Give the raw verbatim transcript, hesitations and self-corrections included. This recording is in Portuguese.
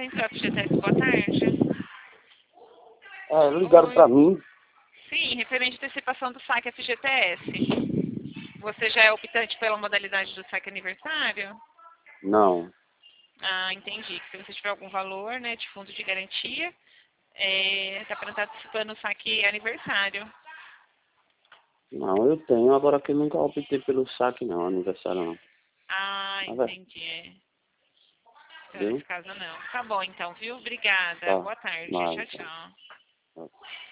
Central F G T S, boa tarde. É, ligaram Oi. pra mim. Sim, referente à antecipação do saque F G T S. Você já é optante pela modalidade do saque aniversário? Não. Ah, entendi. Se você tiver algum valor, né, de fundo de garantia, é, tá para estar antecipando o saque aniversário. Não, eu tenho, agora que eu nunca optei pelo saque não, aniversário não. Ah, Tá vendo? entendi. É. Então, Viu? nesse caso não. Tá bom então, viu? Obrigada. Tá. Boa tarde. Vai, Tchau, tá. tchau. Tá.